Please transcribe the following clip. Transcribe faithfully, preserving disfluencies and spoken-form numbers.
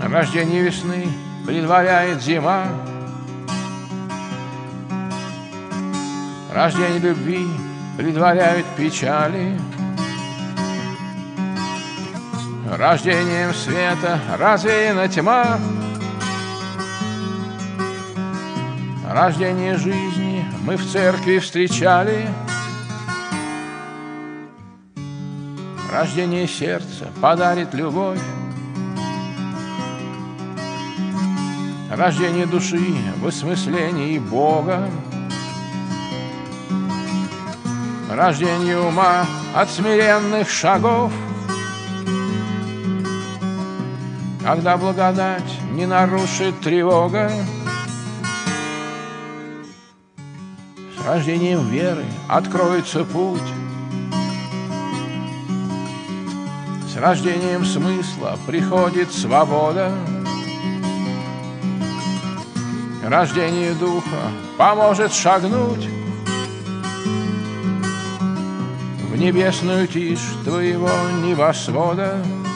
Рождение весны предваряет зима, рождение любви предваряет печали. Рождением света развеяна тьма, рождение жизни мы в церкви встречали. Рождение сердца подарит любовь, рождение души в осмыслении Бога, рождение ума от смиренных шагов, когда благодать не нарушит тревога. С рождением веры откроется путь, с рождением смысла приходит свобода. Рождение духа поможет шагнуть в небесную тишь твоего небосвода.